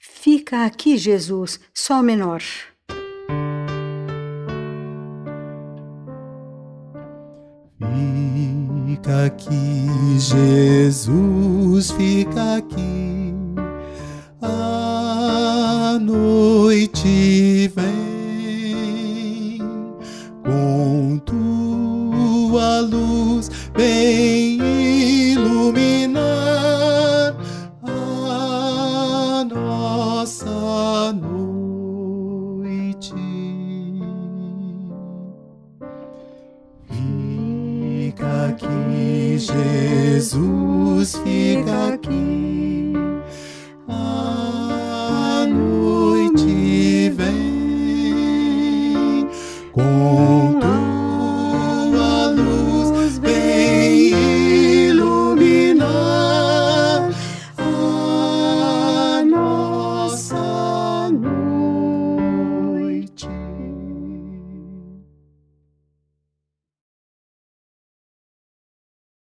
Fica aqui, Jesus, sol menor. Fica aqui, Jesus, fica aqui. A noite vem, com tua luz vem iluminar a nossa noite. Fica aqui, Jesus, fica aqui.